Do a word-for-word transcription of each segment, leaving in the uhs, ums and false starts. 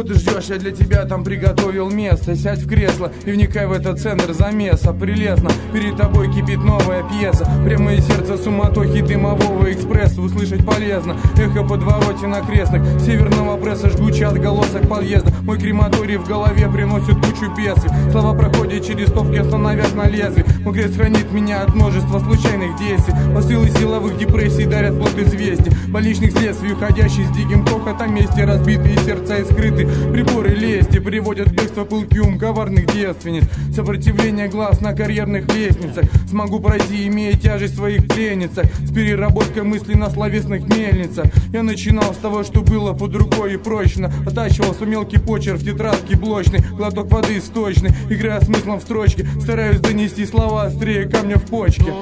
Чего ты ждешь? Я для тебя там приготовил место. Сядь в кресло и вникай в этот центр замеса. Прелестно, перед тобой кипит новая пьеса. Прямо из сердца суматохи дымового экспресса. Услышать полезно эхо подворотен окрестных северного пресса, жгучий отголосок подъезда. Мой крематорий в голове приносит кучу бедствий. Слова проходят через топки, остановясь на лезвии. Мой крест хранит меня от множества случайных действий. Посылы силовых депрессий дарят плод известий. Больничных следствий, уходящих с диким хохотом мести. Разбитые сердца и скрытые приборы лести приводят в бегство пылки ум коварных девственниц. Сопротивление глаз на карьерных лестницах. Смогу пройти, имея тяжесть в своих пленницах. С переработкой мыслей на словесных мельницах. Я начинал с того, что было под рукой и прочно. Оттачивался мелкий почерк в тетрадке блочной. Глоток воды сточный, играя смыслом в строчке. Стараюсь донести слова острее камня в почке.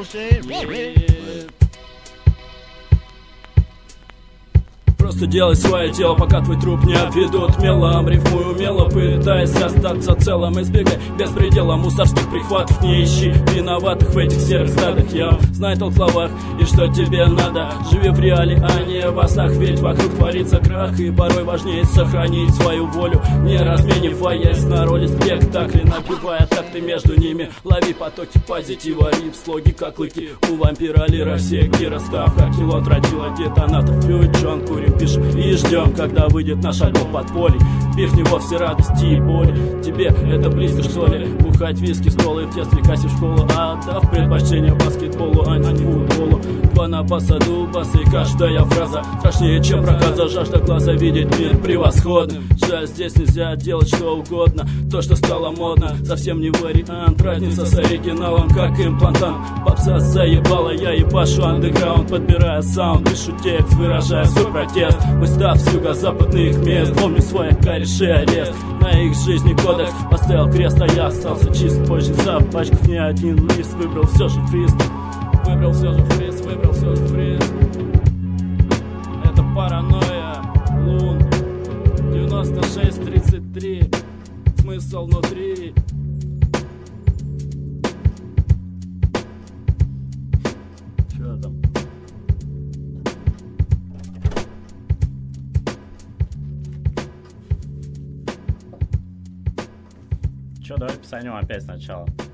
Просто делай свое дело, пока твой труп не обведут мелом. Рифмуй умело, пытаясь остаться целым. Избегай беспредела мусорских прихватов. Не ищи виноватых в этих серых стадах. Я знаю толк в словах и что тебе надо. Живи в реале, а не во снах. Ведь вокруг творится крах, и порой важнее сохранить свою волю, не размениваясь на роли спектакля. Напивая такты между ними, лови потоки позитива. Рип слоги как клыки у вампира лира. Все Кира Ставка, кило тратила детонатор. Пьют Джон, курим, пишем и ждем, когда выйдет наш альбом подполье. Пив не вовсе радости и боли. Тебе это близко, что ли? Бухать виски, столы в тесте, кассе в школу, отдав предпочтение баскетболу, а не футболу. Два на посаду, басы, каждая фраза страшнее, чем проказа. Жажда глаза видеть мир превосходным. Жаль, здесь нельзя делать что угодно. То, что стало модно, совсем не вариант. Разница с оригиналом, как имплантант. Попса заебала, я ебашу андеграунд. Подбирая саунд, пишу текст, выражая свой протест. Мы став с юго-западных мест. Помню свой кореши арест. На их жизни кодекс поставил крест, а я остался чист. Позже запачкав не один лист. Выбрал все же фриз. Выбрал все же фриз, выбрал все же фриз. Это паранойя. Лун девяносто шесть тридцать три. Смысл внутри. Че там? Че, давай писанем опять сначала.